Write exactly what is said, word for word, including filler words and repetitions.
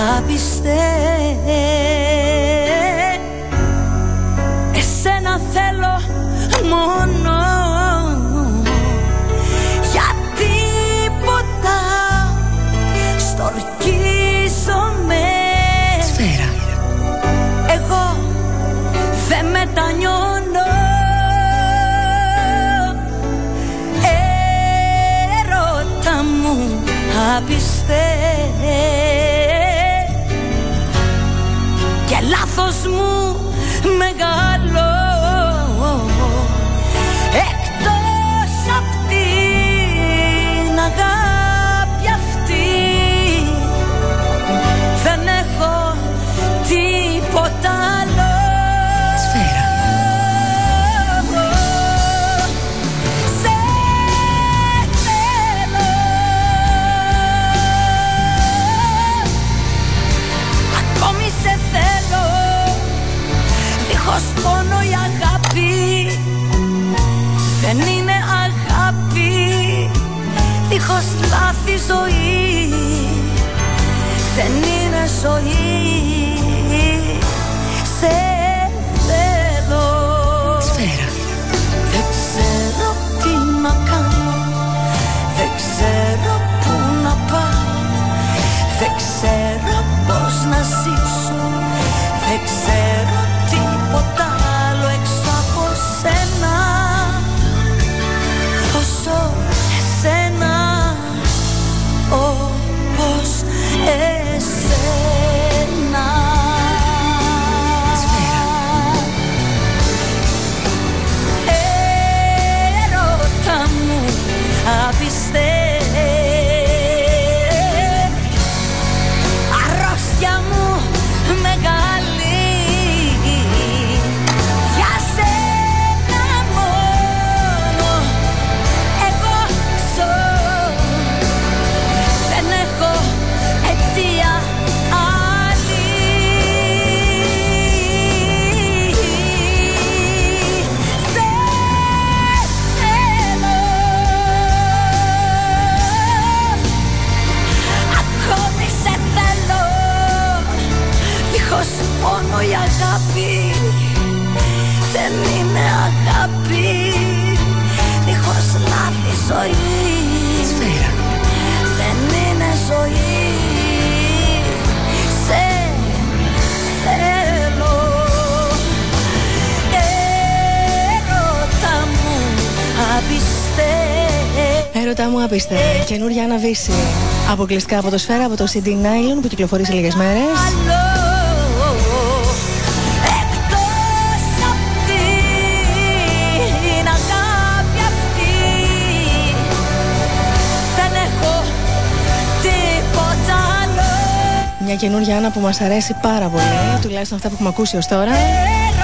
άπιστε. Εσένα θέλω μόνο, για τίποτα στορκίζομαι. Σφαίρα. Εγώ δεν μετανιώνω. Έρωτα μου άπιστε. Και λάθος μου μεγάλο, εκτός απ' την αγάπη αυτή δεν έχω τίποτα άλλο. Σφαίρα. Σε θέλω, ακόμη σε θέλω. Δίχως πόνο η αγάπη δεν είναι αγάπη. Δίχως λάθη ζωή δεν είναι ζωή. Σε θέλω. Σφαίρα. Δεν ξέρω τι να κάνω, δεν ξέρω πού να πάω, δεν ξέρω πώς να ζήσω, δεν ξέρω τίποτα άλλο έξω από σένα, όσο εσένα, όπως εσένα. Σφαίρα. Έρωτα μου άπιστε. Αρρώστια μου μεγάλη, για σένα μόνο εγώ ζω. Δεν έχω αιτία άλλη. Σε θέλω, ακόμη σε θέλω. Δίχως πόνο η αγάπη δεν είναι αγάπη. Δίχως λάθη ζωή Σφαίρα. δεν είναι ζωή. Σε θέλω. Έρωτα μου άπιστε. Έρωτα μου άπιστε. Καινούρια αναβίση. Αποκλειστικά από το Σφαίρα, από το σι ντι Nylon που κυκλοφορεί σε λίγες μέρες. Εκτός απ' την αγάπη αυτή δεν έχω τίποτα άλλο. Μια καινούρια Άννα που μας αρέσει πάρα πολύ, τουλάχιστον αυτά που έχουμε ακούσει ως τώρα.